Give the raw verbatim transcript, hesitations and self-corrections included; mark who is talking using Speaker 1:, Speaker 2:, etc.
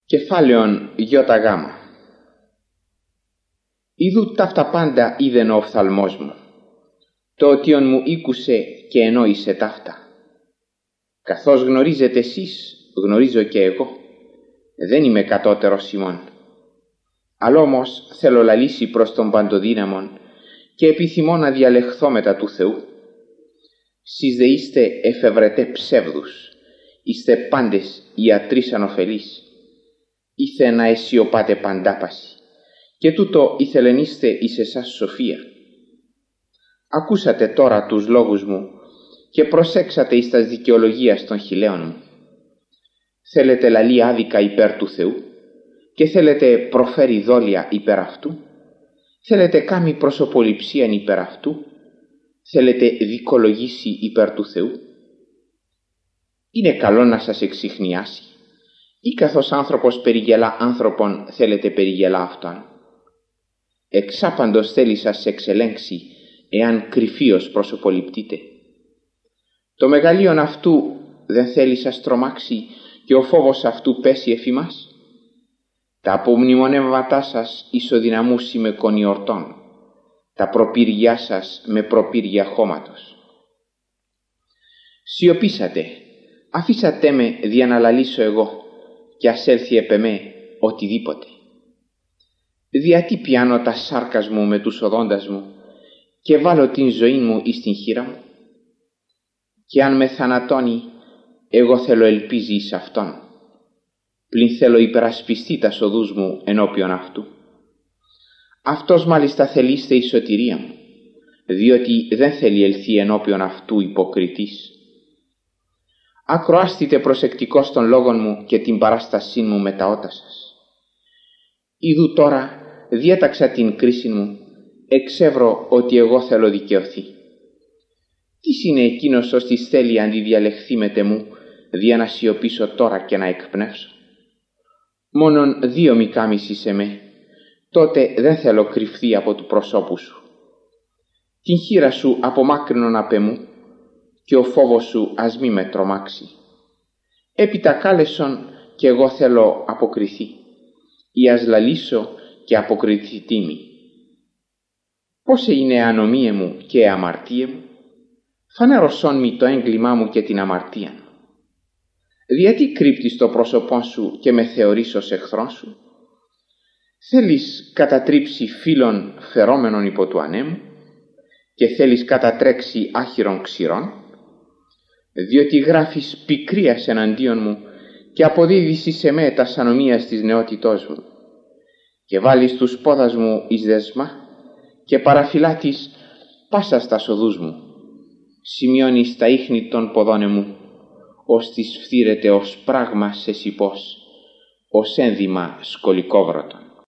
Speaker 1: Κεφάλαιον ΙΓ. Ιδού ταύτα πάντα είδεν ο οφθαλμός μου, το ότιον μου ήκουσε και ενόησε ταύτα. Καθώς γνωρίζετε εσείς, γνωρίζω και εγώ, δεν είμαι κατώτερος ημών. Αλλά όμως θέλω λαλήσει προς τον Παντοδύναμον και επιθυμώ να διαλεχθώ μετά του Θεού. Σεις δε είστε εφευρετέ ψεύδους, είστε πάντες ιατρείς ανοφελείς. Ήθε να αισιωπάτε παντάπαση, και τούτο ήθελεν είστε εις εσάς σοφία. Ακούσατε τώρα τους λόγους μου και προσέξατε εις τας δικαιολογίας των χιλέων μου. Θέλετε λαλεί άδικα υπέρ του Θεού και θέλετε προφέρει δόλια υπέρ αυτού. Θέλετε κάμει προσωποληψίαν υπέρ αυτού. Θέλετε δικολογήσει υπέρ του Θεού. Είναι καλό να σας εξιχνιάσει, ή καθώς άνθρωπος περιγελά άνθρωπον θέλετε περιγελά αυτόν. Εξάπαντος θέλει σας εξελέγξει, εάν κρυφίως προσωποληπτείτε. Το μεγαλείον αυτού δεν θέλει σας τρομάξει και ο φόβος αυτού πέσει εφ' ημάς. Τα απομνημονεύματά σας ισοδυναμούσι με κονιορτών, τα προπήριά σας με προπήρια χώματος. Σιωπήσατε, αφήσατε με δια να λαλήσω εγώ, και ας έλθει επ' εμέ οτιδήποτε. Διατί πιάνω τα σάρκας μου με τους οδόντας μου και βάλω την ζωή μου εις την χείρα μου. Και αν με θανατώνει, εγώ θέλω ελπίζει εις αυτόν, πλην θέλω υπερασπιστεί τα οδούς μου ενώπιον αυτού. Αυτός μάλιστα θελείστε η σωτηρία μου, διότι δεν θέλει ελθεί ενώπιον αυτού υποκριτής. Ακροάστητε προσεκτικώς των λόγων μου και την παράστασή μου με τα ότα σας. Ιδού τώρα διέταξα την κρίση μου, εξεύρω ότι εγώ θέλω δικαιωθεί. Τίς είναι εκείνος ώστις θέλει αντιδιαλεχθεί με τεμού, δια να σιωπήσω τώρα και να εκπνεύσω. Μόνον δύο μη κάμισι σε με, τότε δεν θέλω κρυφθεί από του προσώπου σου. Την χείρα σου απομάκρυνον απ' εμού, και ο φόβος σου ας μη με τρομάξει. Έπειτα κάλεσον και εγώ θέλω αποκριθεί, ή ας λαλήσω και αποκριθεί τίμη. Πόσε είναι ανομίε μου και αμαρτίε μου, φανέρωσόν μη το έγκλημά μου και την αμαρτία μου. Γιατί κρύπτεις το πρόσωπό σου και με θεωρείς ως εχθρόν σου? Θέλεις κατατρίψει φίλων φερόμενων υπό του ανέμου και θέλεις κατατρέξει άχυρων ξηρών? Διότι γράφεις πικρίας εναντίον μου και αποδίδεις σε με τας ανομίας της νεότητός μου, και βάλεις τους πόδας μου εις δεσμά και παραφυλάτεις πάσα στα οδούς μου. Σημειώνεις τα ίχνη των ποδών μου, ώστις φθήρεται ως πράγμα σε σιπός, ως ένδυμα σκολικόβρωτον.